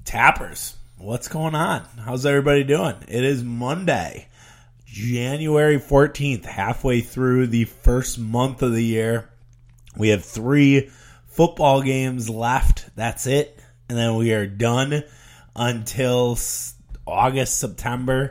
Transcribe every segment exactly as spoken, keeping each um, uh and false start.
Tappers, what's going on? How's everybody doing? It is Monday, January fourteenth, halfway through the first month of the year. We have three football games left. That's it. And then we are done until August, September.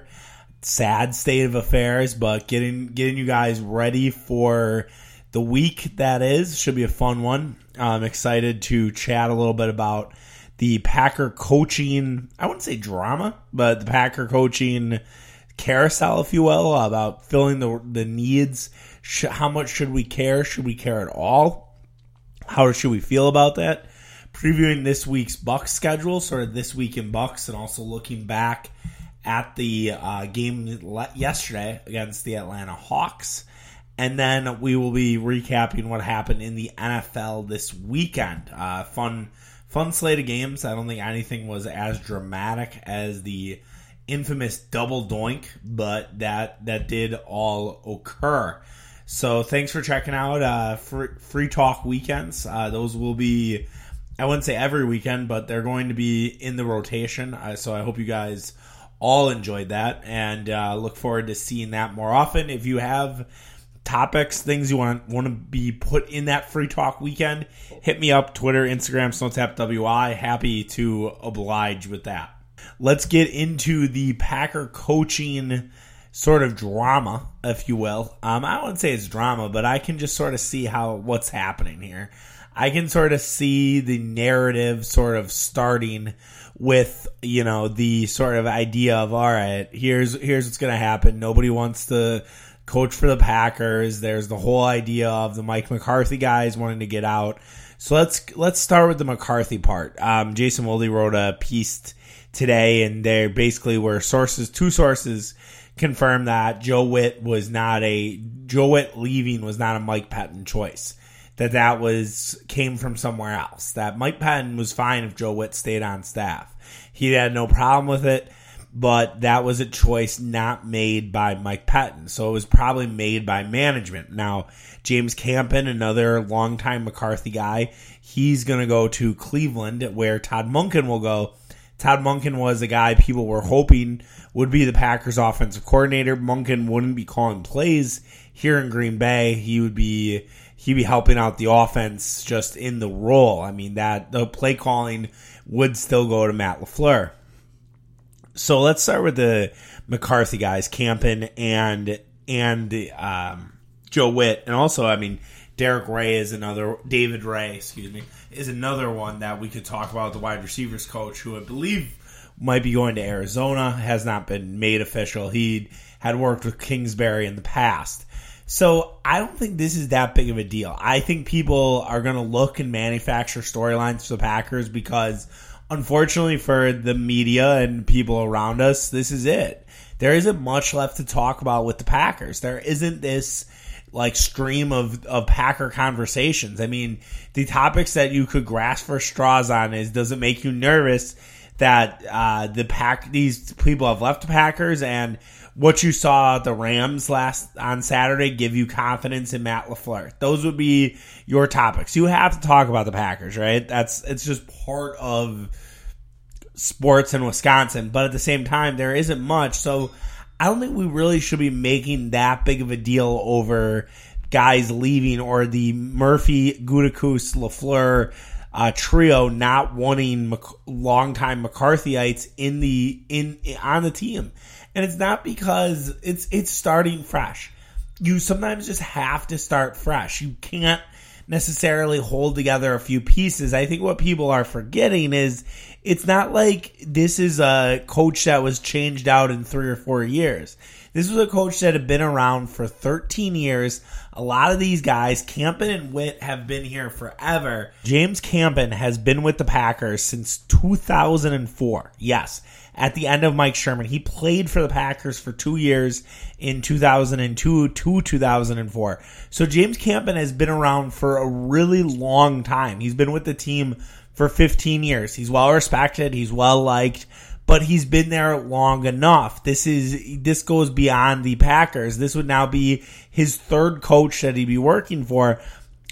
Sad state of affairs, but getting getting you guys ready for the week that is. Should be a fun one. I'm excited to chat a little bit about the Packer coaching, I wouldn't say drama, but the Packer coaching carousel, if you will, about filling the the needs. How much should we care? Should we care at all? How should we feel about that? Previewing this week's Bucs schedule, sort of this week in Bucs, and also looking back at the uh, game yesterday against the Atlanta Hawks. And then we will be recapping what happened in the N F L this weekend. Uh, fun Fun slate of games. I don't think anything was as dramatic as the infamous double doink, but that that did all occur. So thanks for checking out uh, free, free Talk weekends. Uh, those will be, I wouldn't say every weekend, but they're going to be in the rotation. Uh, so I hope you guys all enjoyed that and uh, look forward to seeing that more often. If you have topics, things you want want to be put in that free talk weekend, hit me up, Twitter, Instagram, SnowTapWI. Happy to oblige with that. Let's get into the Packer coaching sort of drama, if you will. Um, I wouldn't say it's drama, but I can just sort of see how what's happening here. I can sort of see the narrative sort of starting with, you know, the sort of idea of, all right, here's here's what's going to happen. Nobody wants to coach for the Packers. There's the whole idea of the Mike McCarthy guys wanting to get out. So let's let's start with the McCarthy part. Um, Jason Wilde wrote a piece today, and there basically were sources, two sources confirmed that Joe Witt was not a Joe Witt leaving was not a Mike Pettine choice. That that was came from somewhere else. That Mike Pettine was fine if Joe Witt stayed on staff. He had no problem with it. But that was a choice not made by Mike Pettine. So it was probably made by management. Now, James Campen, another longtime McCarthy guy, he's going to go to Cleveland where Todd Monken will go. Todd Monken was a guy people were hoping would be the Packers offensive coordinator. Monken wouldn't be calling plays here in Green Bay. He would be he'd be helping out the offense just in the role. I mean, that the play calling would still go to Matt LaFleur. So let's start with the McCarthy guys, Campen and and um, Joe Witt, and also, I mean, Derek Ray is another, David Ray, excuse me, is another one that we could talk about, the wide receivers coach, who I believe might be going to Arizona, has not been made official. He had worked with Kingsbury in the past. So I don't think this is that big of a deal. I think people are going to look and manufacture storylines for the Packers because, unfortunately for the media and people around us, this is it. There isn't much left to talk about with the Packers. There isn't this like stream of, of Packer conversations. I mean, the topics that you could grasp for straws on is, does it make you nervous that uh, the pack these people have left the Packers, and what you saw at the Rams last on Saturday give you confidence in Matt LaFleur? Those would be your topics. You have to talk about the Packers, right? That's it's just part of sports in Wisconsin. But at the same time, there isn't much. So I don't think we really should be making that big of a deal over guys leaving or the Murphy, Gutekunst, LaFleur uh, trio not wanting Mc- longtime McCarthyites in the in on the team. And it's not because it's it's starting fresh. You sometimes just have to start fresh. You can't necessarily hold together a few pieces. I think what people are forgetting is it's not like this is a coach that was changed out in three or four years. This was a coach that had been around for thirteen years. A lot of these guys, Campen and Witt, have been here forever. James Campen has been with the Packers since two thousand four. Yes. At the end of Mike Sherman. He played for the Packers for two years in two thousand two to two thousand four. So James Campen has been around for a really long time. He's been with the team for fifteen years. He's well respected. He's well liked. But he's been there long enough. This is this goes beyond the Packers. This would now be his third coach that he'd be working for.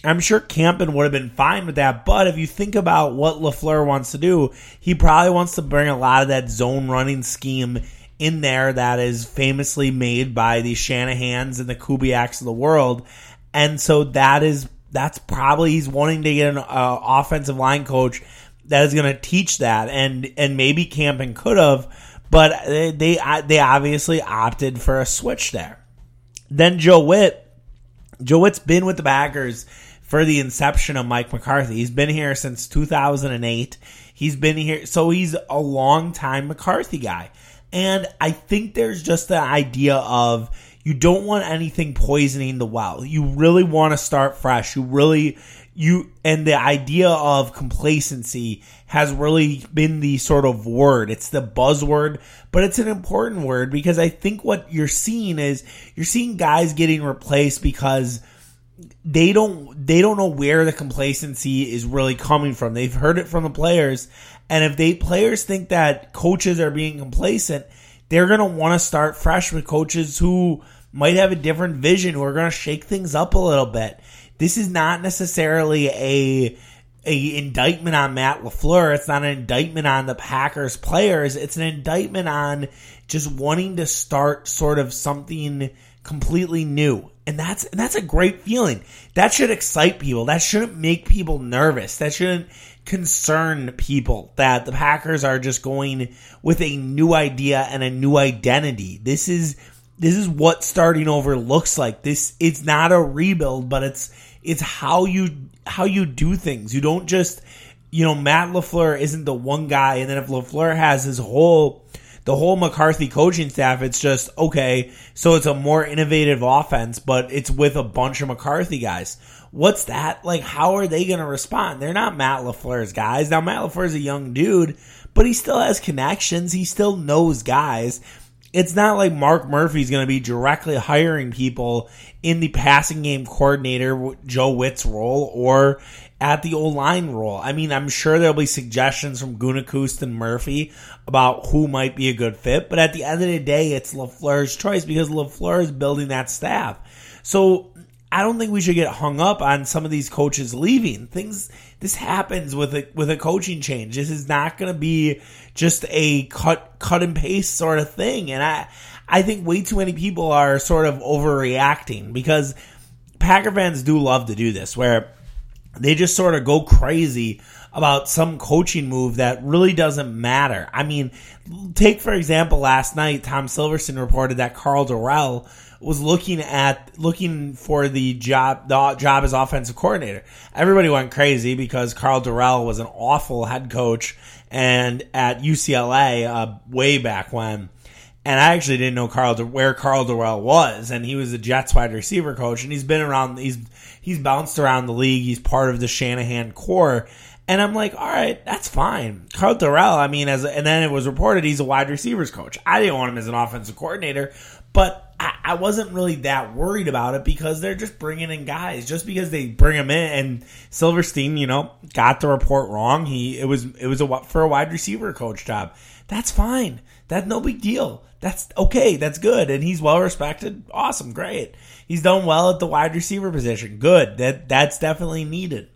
I'm sure Campen would have been fine with that, but if you think about what LaFleur wants to do, he probably wants to bring a lot of that zone running scheme in there that is famously made by the Shanahans and the Kubiaks of the world. And so that is that's probably he's wanting to get an uh, offensive line coach that is going to teach that, and and maybe Campen could have, but they they, they obviously opted for a switch there. Then Joe Witt. Joe Witt's been with the Packers for the inception of Mike McCarthy. He's been here since two thousand eight. He's been here, so he's a long-time McCarthy guy. And I think there's just the idea of you don't want anything poisoning the well. You really want to start fresh. You really, you, and the idea of complacency has really been the sort of word. It's the buzzword, but it's an important word because I think what you're seeing is you're seeing guys getting replaced because they don't they don't know where the complacency is really coming from. They've heard it from the players, and if they players think that coaches are being complacent, they're going to want to start fresh with coaches who might have a different vision, who are going to shake things up a little bit. This is not necessarily a a indictment on Matt LaFleur. It's not an indictment on the Packers players. It's an indictment on just wanting to start sort of something completely new. And that's and that's a great feeling. That should excite people. That shouldn't make people nervous. That shouldn't concern people that the Packers are just going with a new idea and a new identity. This is this is what starting over looks like. This it's not a rebuild, but it's it's how you how you do things. You don't just, you know, Matt LaFleur isn't the one guy, and then if LaFleur has his whole the whole McCarthy coaching staff, it's just, okay, so it's a more innovative offense, but it's with a bunch of McCarthy guys. What's that? Like, how are they going to respond? They're not Matt LaFleur's guys. Now, Matt LaFleur's a young dude, but he still has connections. He still knows guys. It's not like Mark Murphy's going to be directly hiring people in the passing game coordinator, Joe Witt's role, or at the O-line role. I mean, I'm sure there'll be suggestions from Gutekunst and Murphy about who might be a good fit, but at the end of the day, it's LaFleur's choice because LaFleur is building that staff. So I don't think we should get hung up on some of these coaches leaving. Things this happens with a with a coaching change. This is not going to be just a cut cut and paste sort of thing. And I I think way too many people are sort of overreacting because Packer fans do love to do this, where they just sort of go crazy about some coaching move that really doesn't matter. I mean, take for example last night, Tom Silverstein reported that Karl Dorrell was looking at looking for the job the job as offensive coordinator. Everybody went crazy because Karl Dorrell was an awful head coach and at U C L A uh, way back when. And I actually didn't know Karl where Karl Dorrell was, and he was a Jets wide receiver coach, and he's been around. He's he's bounced around the league. He's part of the Shanahan core. And I'm like, all right, that's fine. Karl Dorrell, I mean, as a, and then it was reported he's a wide receivers coach. I didn't want him as an offensive coordinator, but I, I wasn't really that worried about it because they're just bringing in guys. Just because they bring him in, and Silverstein, you know, got the report wrong. He it was it was a for a wide receiver coach job. That's fine. That's no big deal. That's okay. That's good. And he's well respected. Awesome. Great. He's done well at the wide receiver position. Good. That that's definitely needed.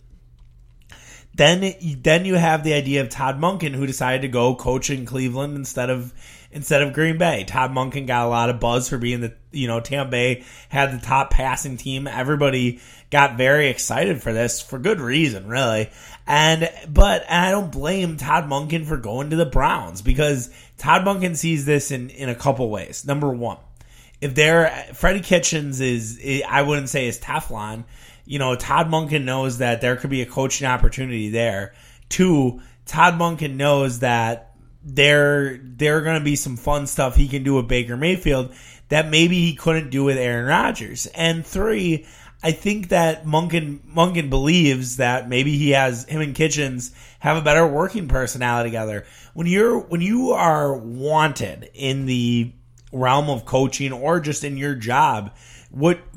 Then, then you have the idea of Todd Monken, who decided to go coach in Cleveland instead of instead of Green Bay. Todd Monken got a lot of buzz for being the, you know, Tampa Bay had the top passing team. Everybody got very excited for this for good reason, really. And but and I don't blame Todd Monken for going to the Browns because Todd Monken sees this in, in a couple ways. Number one, if they're Freddie Kitchens is, I wouldn't say is Teflon. You know, Todd Monken knows that there could be a coaching opportunity there. Two, Todd Monken knows that there there are going to be some fun stuff he can do with Baker Mayfield that maybe he couldn't do with Aaron Rodgers. And three, I think that Monken Monken believes that maybe he has him and Kitchens have a better working personality together. When you're when you are wanted in the realm of coaching or just in your job, what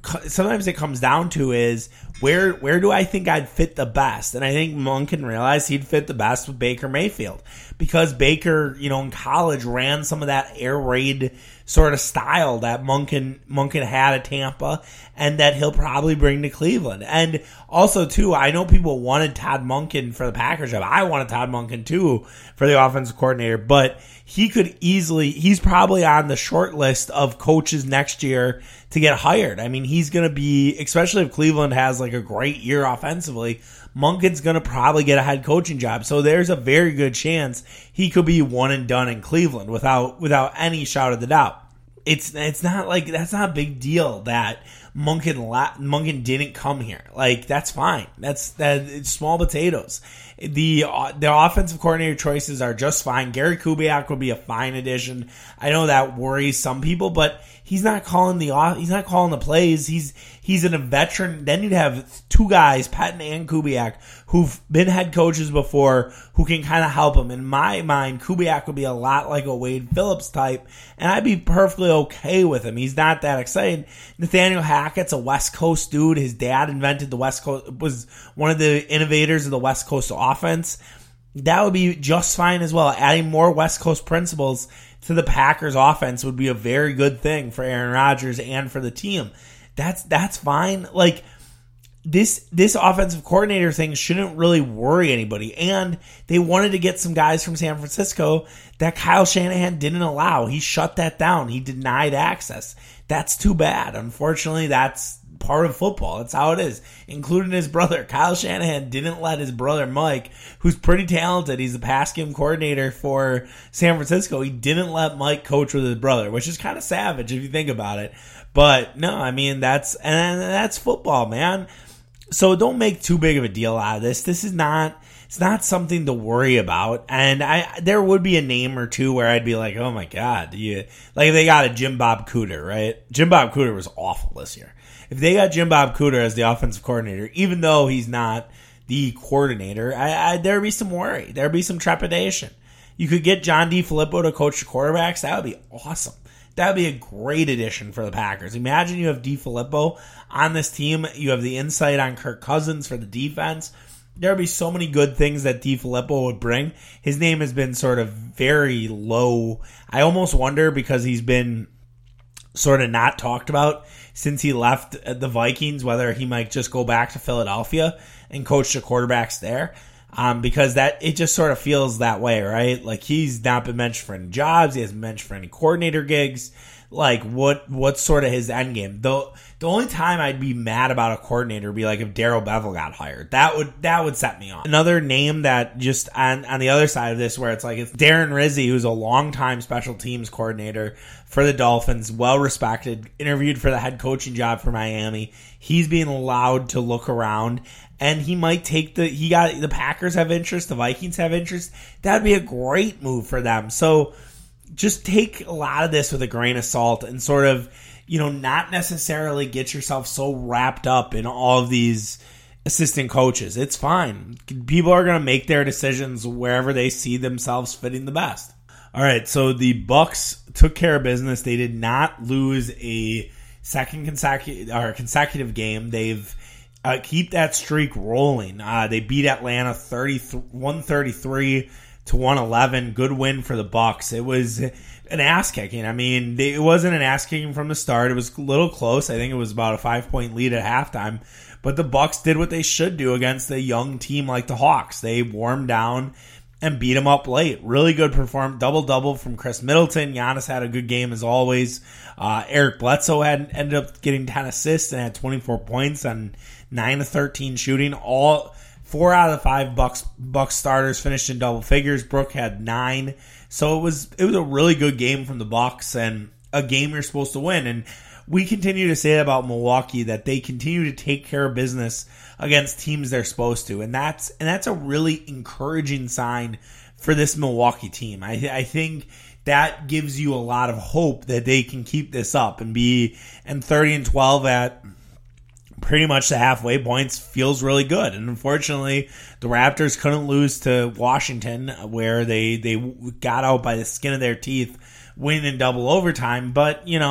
sometimes it comes down to is where where do I think I'd fit the best? And I think Monken realized he'd fit the best with Baker Mayfield because Baker, you know, in college ran some of that air raid sort of style that Monken Monken had at Tampa and that he'll probably bring to Cleveland. And also, too, I know people wanted Todd Monken for the Packers job. I wanted Todd Monken, too, for the offensive coordinator, but he could easily, he's probably on the short list of coaches next year to get hired. I mean, he's going to be, especially if Cleveland has like a great year offensively, Monken's going to probably get a head coaching job. So there's a very good chance he could be one and done in Cleveland without without any shout of the doubt. It's it's not like, that's not a big deal that Monken Monken didn't come here. Like, that's fine. That's that. It's small potatoes. The the offensive coordinator choices are just fine. Gary Kubiak would be a fine addition. I know that worries some people, but he's not calling the he's not calling the plays. He's he's a veteran. Then you'd have two guys, Patton and Kubiak, who've been head coaches before, who can kind of help him. In my mind, Kubiak would be a lot like a Wade Phillips type, and I'd be perfectly okay with him. He's not that excited. Nathaniel Hackett's a West Coast dude. His dad invented the West Coast, was one of the innovators of the West Coast offense. That would be just fine as well. Adding more West Coast principles to the Packers offense would be a very good thing for Aaron Rodgers and for the team. That's that's fine. Like, this this offensive coordinator thing shouldn't really worry anybody. And they wanted to get some guys from San Francisco that Kyle Shanahan didn't allow. He shut that down. He denied access. That's too bad. Unfortunately, that's part of football. That's how it is, including his brother. Kyle Shanahan didn't let his brother Mike, who's pretty talented, he's the pass game coordinator for San Francisco, he didn't let Mike coach with his brother, which is kind of savage if you think about it. But no, I mean, that's and that's football, man. So don't make too big of a deal out of this. This is not it's not something to worry about. And I there would be a name or two where I'd be like, oh my God, you like they got a Jim Bob Cooter, right? Jim Bob Cooter was awful this year. If they got Jim Bob Cooter as the offensive coordinator, even though he's not the coordinator, I, I, there'd be some worry. There'd be some trepidation. You could get John DeFilippo to coach the quarterbacks. That would be awesome. That would be a great addition for the Packers. Imagine you have DeFilippo on this team. You have the insight on Kirk Cousins for the defense. There would be so many good things that DeFilippo would bring. His name has been sort of very low. I almost wonder, because he's been sort of not talked about since he left the Vikings, whether he might just go back to Philadelphia and coach the quarterbacks there. Um, because that it just sort of feels that way, right? Like, he's not been mentioned for any jobs. He hasn't been mentioned for any coordinator gigs. Like, what what's sort of his end game? The, the only time I'd be mad about a coordinator would be like if Darrell Bevell got hired. That would that would set me off. Another name that just on, on the other side of this, where it's like it's Darren Rizzi, who's a longtime special teams coordinator for the Dolphins, well respected, interviewed for the head coaching job for Miami. He's being allowed to look around, and he might take the he got the Packers have interest, the Vikings have interest. That'd be a great move for them. So just take a lot of this with a grain of salt and sort of, you know, not necessarily get yourself so wrapped up in all of these assistant coaches. It's fine. People are going to make their decisions wherever they see themselves fitting the best. All right, so the Bucks took care of business. They did not lose a second consecutive or consecutive game. They've uh, keep that streak rolling. Uh, they beat Atlanta one thirty-three to one eleven. Good win for the Bucks. It was an ass kicking. I mean, they, it wasn't an ass kicking from the start. It was a little close. I think it was about a five point lead at halftime. But the Bucks did what they should do against a young team like the Hawks. They warmed down and beat them up late. Really good performance. Double-double from Chris Middleton. Giannis had a good game as always. Uh, Eric Bledsoe had ended up getting ten assists and had twenty-four points on nine of thirteen shooting. All four out of the five Bucks Bucks starters finished in double figures. Brook had nine. So it was it was a really good game from the Bucks, and a game you're supposed to win. And we continue to say about Milwaukee that they continue to take care of business against teams they're supposed to, and that's and that's a really encouraging sign for this Milwaukee team. I, I think that gives you a lot of hope that they can keep this up and be and thirty and twelve at pretty much the halfway points feels really good. And unfortunately, the Raptors couldn't lose to Washington, where they they got out by the skin of their teeth, win in double overtime. But you know,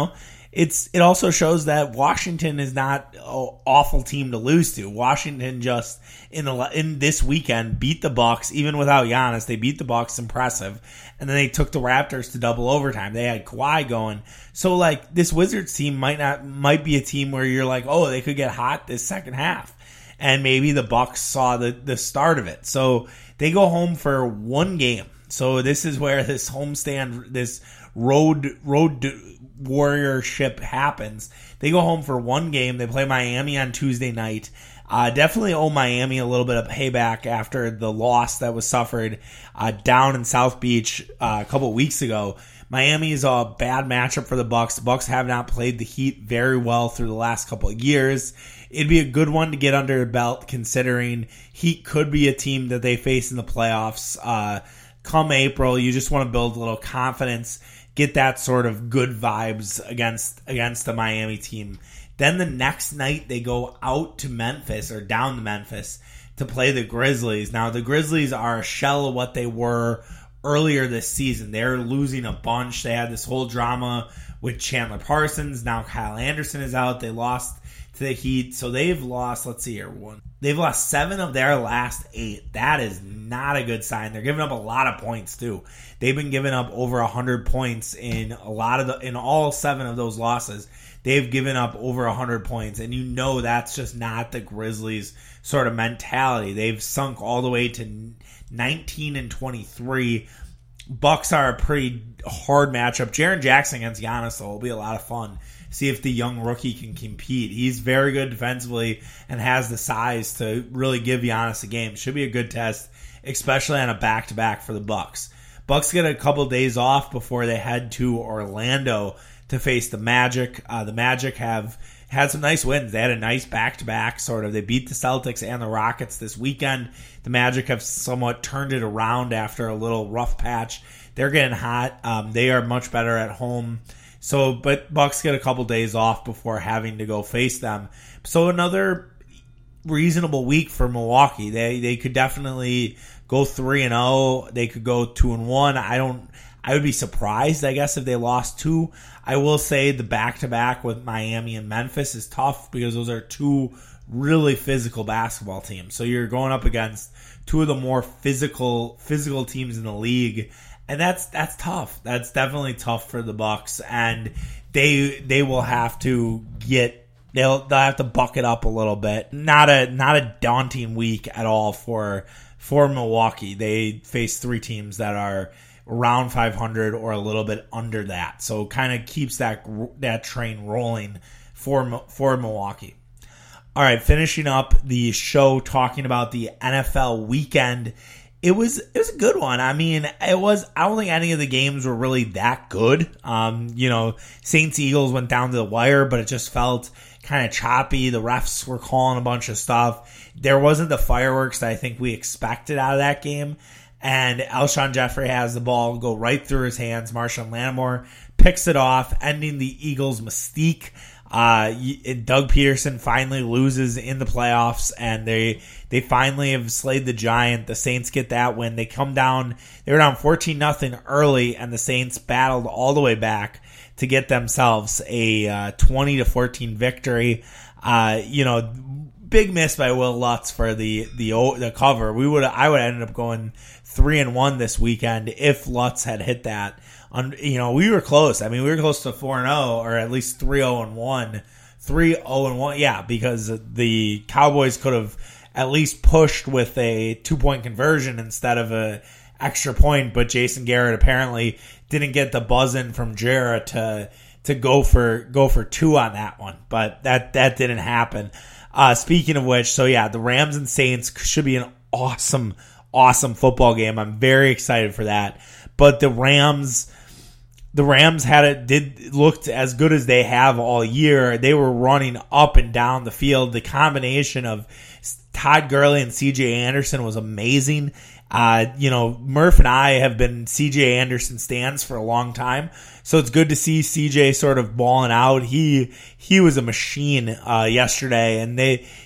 it's it also shows that Washington is not an awful team to lose to. Washington just in the in this weekend beat the Bucks even without Giannis. They beat the Bucks, impressive, and then they took the Raptors to double overtime. They had Kawhi going, so like this Wizards team might not might be a team where you're like, oh, they could get hot this second half, and maybe the Bucks saw the the start of it. So they go home for one game. So this is where this homestand, this road road warriorship happens. They go home for one game. They play Miami on Tuesday night. Uh, definitely owe Miami a little bit of payback after the loss that was suffered uh, down in South Beach uh, a couple weeks ago. Miami is a bad matchup for the Bucks. The Bucks have not played the Heat very well through the last couple of years. It'd be a good one to get under the belt, considering Heat could be a team that they face in the playoffs. Uh, come April, you just want to build a little confidence, get that sort of good vibes against against the Miami team. Then the next night they go out to Memphis, or down to Memphis, to play the Grizzlies. Now the Grizzlies are a shell of what they were earlier this season. They're losing a bunch. They had this whole drama with Chandler Parsons. Now Kyle Anderson is out. They lost to the Heat. So they've lost, let's see here, one. They've lost seven of their last eight. That is not a good sign. They're giving up a lot of points too. They've been giving up over one hundred points in a lot of the in all seven of those losses. They've given up over one hundred points, and you know that's just not the Grizzlies' sort of mentality. They've sunk all the way to nineteen and twenty-three. Bucks are a pretty hard matchup. Jaren Jackson against Giannis, though, will be a lot of fun. See if the young rookie can compete. He's very good defensively and has the size to really give Giannis a game. Should be a good test, especially on a back-to-back for the Bucks. Bucks get a couple days off before they head to Orlando to face the Magic. Uh, the Magic have had some nice wins. They had a nice back-to-back, sort of. They beat the Celtics and the Rockets this weekend. The Magic have somewhat turned it around after a little rough patch. They're getting hot. Um, they are much better at home. So, but Bucks get a couple days off before having to go face them. So another reasonable week for Milwaukee. They they could definitely go three and zero. They could go two and one. I don't. I would be surprised, I guess, if they lost two. I will say the back to back with Miami and Memphis is tough because those are two really physical basketball teams. So you're going up against two of the more physical physical teams in the league. And that's that's tough. That's definitely tough for the Bucks, and they they will have to get they'll they'll have to buck it up a little bit. Not a not a daunting week at all for for Milwaukee. They face three teams that are around five hundred or a little bit under that, so kind of keeps that that train rolling for for Milwaukee. All right, finishing up the show talking about the N F L weekend. It was it was a good one. I mean, it was. I don't think any of the games were really that good. Um, you know, Saints Eagles went down to the wire, but it just felt kind of choppy. The refs were calling a bunch of stuff. There wasn't the fireworks that I think we expected out of that game. And Alshon Jeffrey has the ball go right through his hands. Marshawn Lattimore picks it off, ending the Eagles' mystique. Uh, Doug Peterson finally loses in the playoffs, and they they finally have slayed the Giant. The Saints get that win. They come down. They were down fourteen nothing early, and the Saints battled all the way back to get themselves a uh, twenty to fourteen victory. Uh, you know, big miss by Will Lutz for the the the cover. We would I would have ended up going three and one this weekend if Lutz had hit that. On, you know, we were close. I mean, we were close to four and zero, or at least three zero and one, three zero and one. Yeah, because the Cowboys could have at least pushed with a two point conversion instead of a extra point. But Jason Garrett apparently didn't get the buzz in from Jarrett to to go for go for two on that one. But that that didn't happen. Uh, speaking of which, so yeah, the Rams and Saints should be an awesome, awesome football game. I'm very excited for that. But the Rams. The Rams had it did looked as good as they have all year. They were running up and down the field. The combination of Todd Gurley and C J Anderson was amazing. Uh, you know, Murph and I have been C J Anderson stands for a long time, so it's good to see C J sort of balling out. He he was a machine uh, yesterday, and they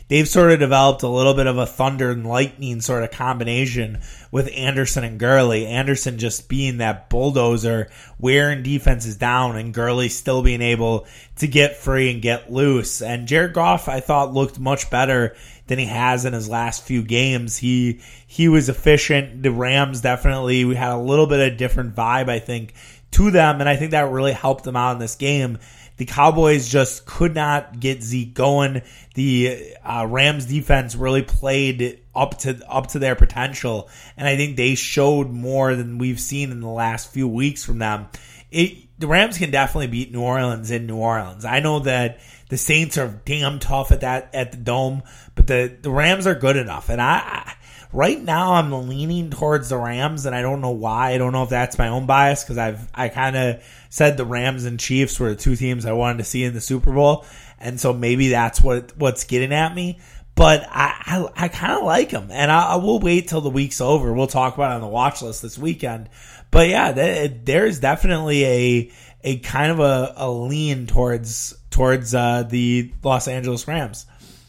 they've sort of developed a little bit of a thunder and lightning sort of combination with Anderson and Gurley. Anderson just being that bulldozer, wearing defenses down, and Gurley still being able to get free and get loose. And Jared Goff, I thought, looked much better than he has in his last few games. He he was efficient. The Rams definitely, we had a little bit of different vibe, I think, to them, and I think that really helped them out in this game. The Cowboys just could not get Zeke going. The uh, Rams defense really played up to up to their potential, and I think they showed more than we've seen in the last few weeks from them. It, the Rams can definitely beat New Orleans in New Orleans. I know that the Saints are damn tough at that at the Dome, but the, the Rams are good enough, and I, I right now I'm leaning towards the Rams, and I don't know why. I don't know if that's my own bias, because I've I kind of said the Rams and Chiefs were the two teams I wanted to see in the Super Bowl, and so maybe that's what what's getting at me. But I I, I kind of like them, and I, I will wait till the week's over. We'll talk about it on the watch list this weekend. But yeah, th- there's definitely a a kind of a, a lean towards towards uh, the Los Angeles Rams.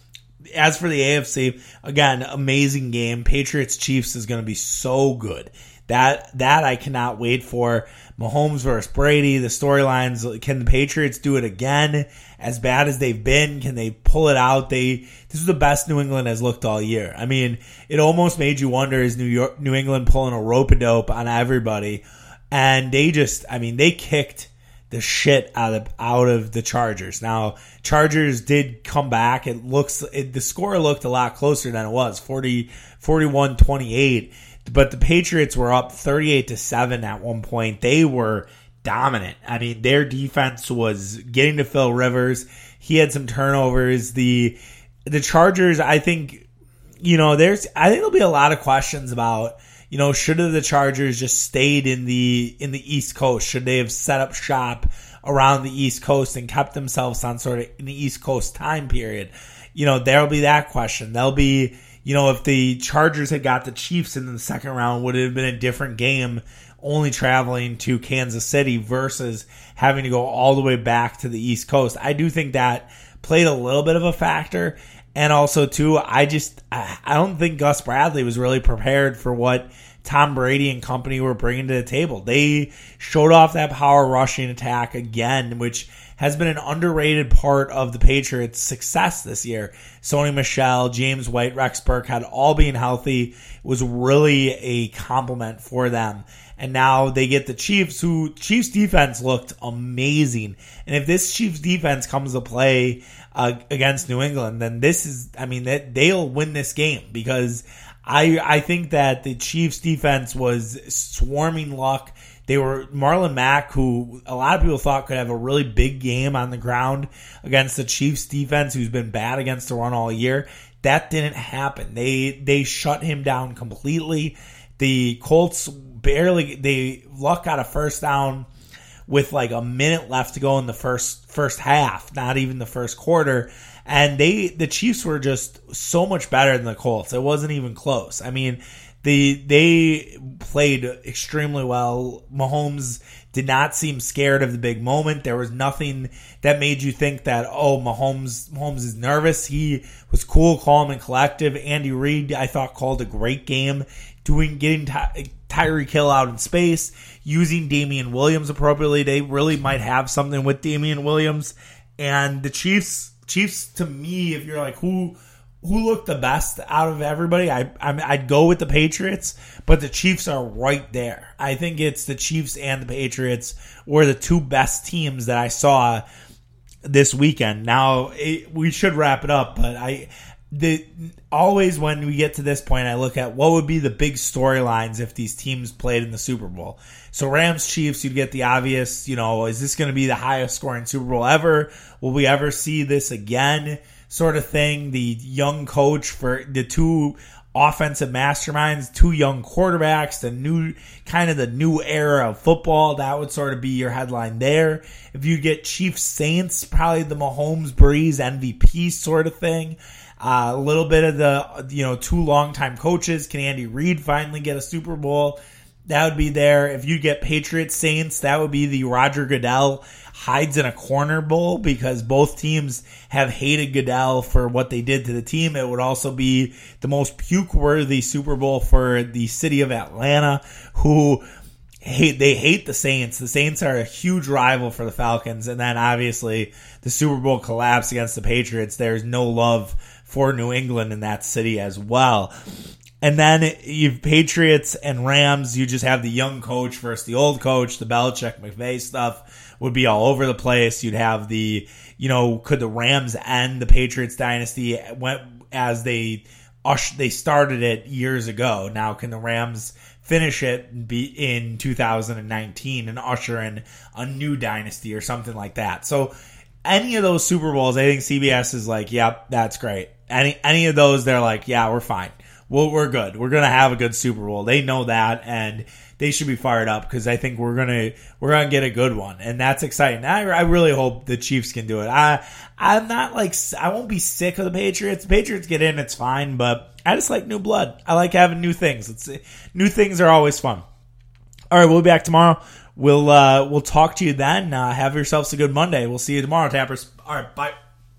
As for the A F C, again, amazing game. Patriots-Chiefs is going to be so good. That that I cannot wait for. Mahomes versus Brady, the storylines. Can the Patriots do it again? As bad as they've been, can they pull it out? They This is the best New England has looked all year. I mean, it almost made you wonder, is New York, New England pulling a rope-a-dope on everybody? And they just, I mean, they kicked the shit out of out of the Chargers. Now, Chargers did come back. It looks it, the score looked a lot closer than it was, forty, forty-one twenty-eight. But the Patriots were up thirty-eight to seven at one point. They were dominant. I mean, their defense was getting to Phil Rivers. He had some turnovers. The the Chargers, I think, you know, there's I think there'll be a lot of questions about, you know, should have the Chargers just stayed in the in the East Coast? Should they have set up shop around the East Coast and kept themselves on sort of in the East Coast time period? You know, there'll be that question. There'll be, you know, if the Chargers had got the Chiefs in the second round, would it have been a different game, only traveling to Kansas City versus having to go all the way back to the East Coast? I do think that played a little bit of a factor. And also, too, I just, I don't think Gus Bradley was really prepared for what Tom Brady and company were bringing to the table. They showed off that power rushing attack again, which has been an underrated part of the Patriots' success this year. Sony Michel, James White, Rex Burkhead, all being healthy was really a compliment for them. And now they get the Chiefs, who Chiefs defense looked amazing. And if this Chiefs defense comes to play uh, against New England, then this is, I mean, that they'll win this game, because I I think that the Chiefs defense was swarming luck. They were Marlon Mack, who a lot of people thought could have a really big game on the ground against the Chiefs defense, who's been bad against the run all year. That didn't happen. They they shut him down completely. The Colts barely, they Luck got a first down with like a minute left to go in the first first half, not even the first quarter. And they the Chiefs were just so much better than the Colts. It wasn't even close. I mean, They they played extremely well. Mahomes did not seem scared of the big moment. There was nothing that made you think that, oh, Mahomes Mahomes is nervous. He was cool, calm, and collective. Andy Reid, I thought, called a great game, doing getting Ty- Tyreek Hill out in space, using Damian Williams appropriately. They really might have something with Damian Williams. And the Chiefs, Chiefs to me, if you're like, who... Who looked the best out of everybody? I, I, I'd go with the Patriots, but the Chiefs are right there. I think it's the Chiefs and the Patriots were the two best teams that I saw this weekend. Now, it, we should wrap it up, but I the always when we get to this point, I look at what would be the big storylines if these teams played in the Super Bowl. So Rams, Chiefs, you'd get the obvious, you know, is this going to be the highest scoring Super Bowl ever? Will we ever see this again? Sort of thing. The young coach for the two offensive masterminds, two young quarterbacks, the new kind of the new era of football. That would sort of be your headline there. If you get Chiefs Saints, probably the Mahomes Breeze M V P sort of thing. Uh, a little bit of the, you know, two longtime coaches. Can Andy Reid finally get a Super Bowl? That would be there. If you get Patriots Saints, that would be the Roger Goodell hides in a corner bowl, because both teams have hated Goodell for what they did to the team. It would also be the most puke-worthy Super Bowl for the city of Atlanta, who hate they hate the Saints. The Saints are a huge rival for the Falcons, and then obviously the Super Bowl collapse against the Patriots. There's no love for New England in that city as well. And then you've Patriots and Rams. You just have the young coach versus the old coach. The Belichick McVay stuff would be all over the place. You'd have the, you know, could the Rams end the Patriots dynasty went as they they started it years ago? Now can the Rams finish it be in two thousand nineteen and usher in a new dynasty or something like that? So any of those Super Bowls, I think C B S is like, yep, that's great. Any any of those, they're like, yeah, we're fine. Well, we're good. We're gonna have a good Super Bowl. They know that, and they should be fired up, because I think we're gonna we're gonna get a good one, and that's exciting. I, I really hope the Chiefs can do it. I I'm not like I won't be sick of the Patriots. The Patriots get in, it's fine, but I just like new blood. I like having new things. It's new things are always fun. All right, we'll be back tomorrow. We'll uh, we'll talk to you then. Uh, have yourselves a good Monday. We'll see you tomorrow, Tappers. All right, bye.